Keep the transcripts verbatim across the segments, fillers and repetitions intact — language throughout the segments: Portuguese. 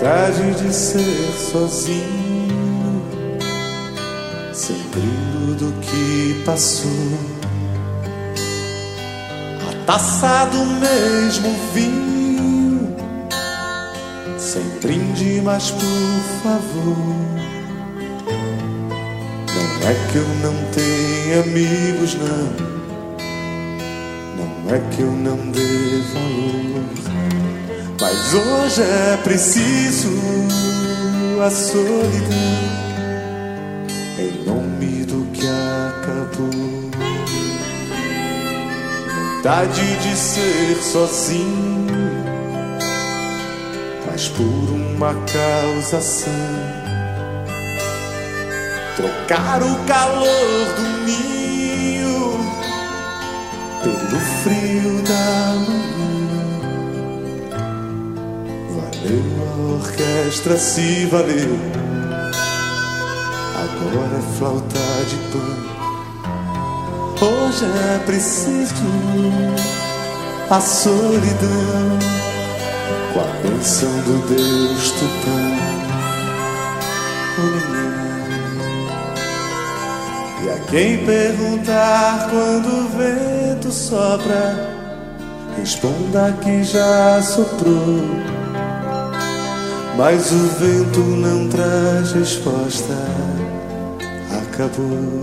vontade de ser sozinho, sem brilho do que passou, a taça do mesmo vinho, sem brinde, mas por favor. Não é que eu não tenha amigos, não. Não é que eu não dê valor, mas hoje é preciso a solidão em nome do que acabou. Vontade de ser sozinho, mas por uma causa sã. Trocar o calor do ninho pelo frio da manhã. Valeu a orquestra, se valeu. Agora é flauta de pan. Hoje é preciso a solidão com a benção do Deus Tupã. Oh, menina, e a quem perguntar quando o vento sopra, responda que já soprou, mas o vento não traz resposta, acabou.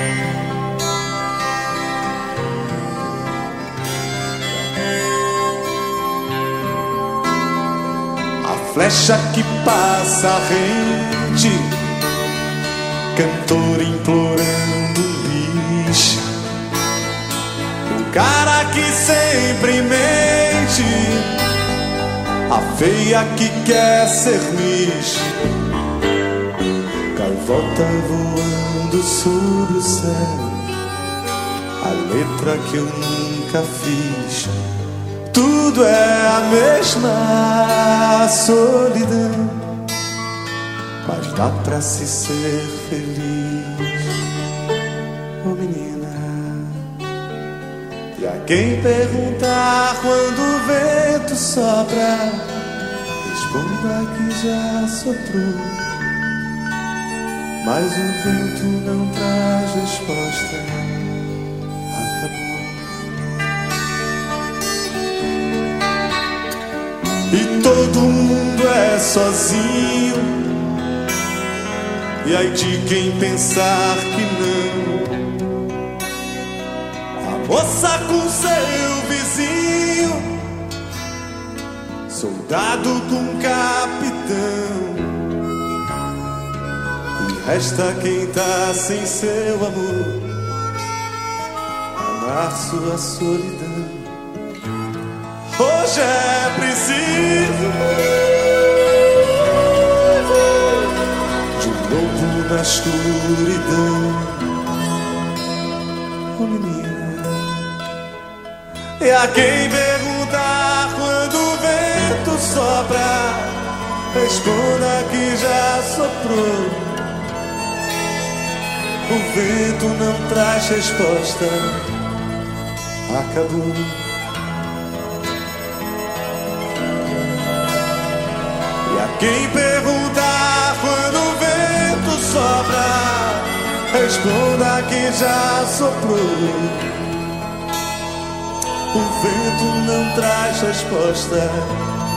A flecha que passa rente, cantor implorando bis, o cara que sempre mente, a feia que quer ser miss, gaivota voando sobre o céu, a letra que eu nunca fiz. Tudo é a mesma solidão, mas dá pra se ser feliz. Oh, menina, e a quem perguntar quando o vento sopra, responda que já soprou, mas o vento não traz resposta, acabou. E todo mundo é sozinho, e aí de quem pensar que não, a moça com seu vizinho, soldado com capitão, e resta quem tá sem seu amor, amar sua solidão. Hoje é preciso de um lobo na escuridão. Oh, menina, e a quem perguntar quando o vento sopra, responda que já soprou. O vento não traz resposta, acabou. Quem perguntar quando o vento sopra, responda que já soprou. O vento não traz resposta,